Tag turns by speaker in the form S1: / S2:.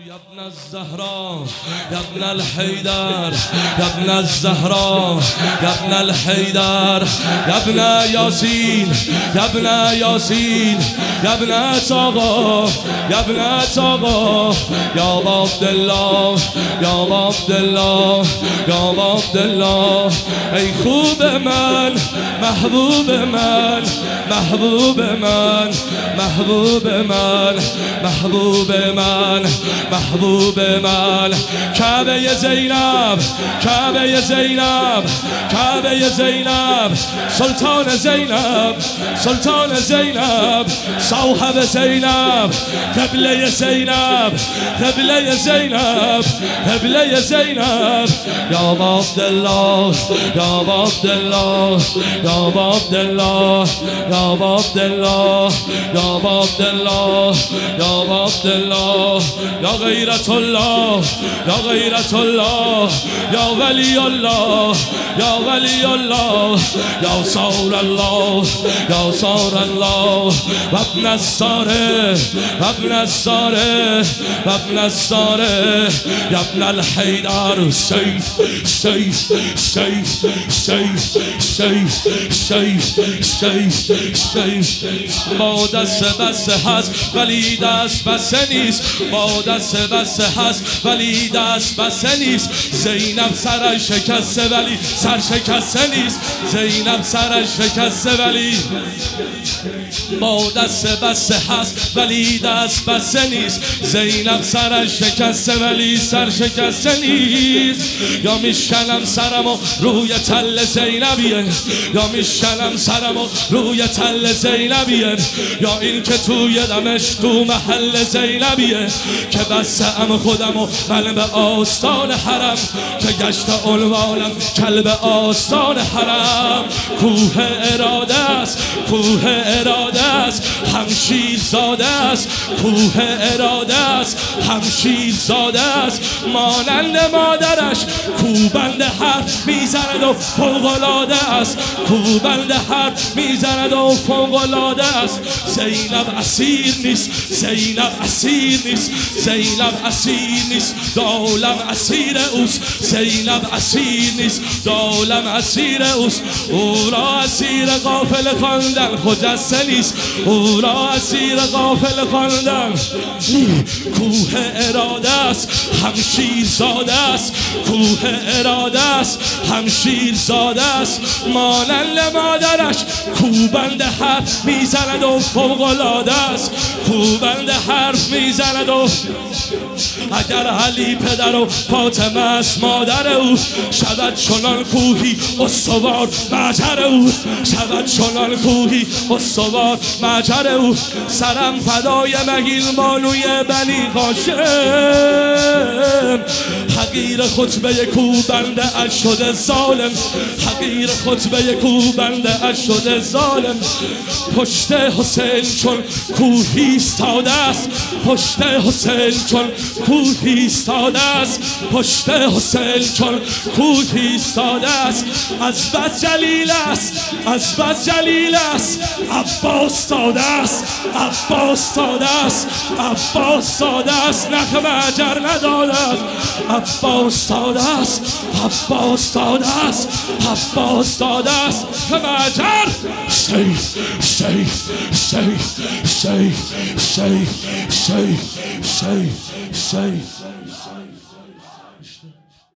S1: يا ابن الزهراء يا ابن الحيدر يا ابن الزهراء يا ابن الحيدر يا ابن ياسين يا ابن ياسين يا ابن طاغا يا ابن طاغا يا عبد الله يا عبد الله يا عبد الله ای خوب من محبوب من محبوب من محبوب من محبوب من محبوب من کعبه زینب کعبه زینب کعبه زینب سلطان زینب سلطان زینب صاحب زینب قبله زینب قبله زینب قبله زینب یا عبد الله یا عبد الله یا عبد الله یا عبد الله یا عبد الله یا عبد الله یا غیرت الله یا غیرت الله یا ولی الله یا ولی الله یا صار الله یا صار الله و ابن الصاره و ابن الصاره و ابن الصاره یا ابن الحیدر سیف سیف سیف سیف سیف سیف سیف سیف با دست بسته هست ولی دست بسته نیست با دست بسته هست ولی دست بسته نیست زینب سرش شکسته ولی سر شکسته نیست زینب سرش شکسته ولی با دست بسته هست ولی دست بسته نیست زینب سرش شکسته ولی سر شکسته نیست یا میشکنم سرمو روی تل زینبیه یا میشکنم سرمو روی تل زینبیه یا این که توی دمش تو محل زینبیه که بستم خودمو من به آستان حرم که گشت عنوانم کلب آستان حرم کوه اراده است کوه اراده است همشیر زاده است کوه اراده است همشیر زاده است مانند مادرش کوبند حرف میزند و فوق‌العاده است کوبند حرف میزند و فوق‌العاده است زینب اسیر نیست زینب اسیر نیست زینب اسیر نیست دولم اسیر اوست زینب اسیر نیست دولم اسیر اوست او را اسیر غافل خواندن خجسته نیست او را اسیر غافل خواندن کوه اراده است همشیر زاده است کوه اراده است همشیر زاده است مانند مادرش کوبند حرف میزند و فوق‌العاده است کوبند حرف میزند و اگر علی پدر و فاطمه است مادر او شود چنان کوهی استوار مجر او شود چنان کوهی استوار مجر او سرم فدای مگیل بانوی بنی هاشم حقیر خطبه کوبنده اش شده ظالم حقیر خطبه کوبنده اش شده ظالم پشت حسین چون کوهی ایستاده است پشت حسین چون کوهی ایستاده است پشت حسین چون کوهی ایستاده است از بس جلیل است از بس جلیل است عباس ساده است عباس ساده است عباس ساده است نخم اجر نداده است عباس ساده است عباس ساده است عباس ساده است نخم اجر سیف سیف سیف سیف سیف سیف سیف سیف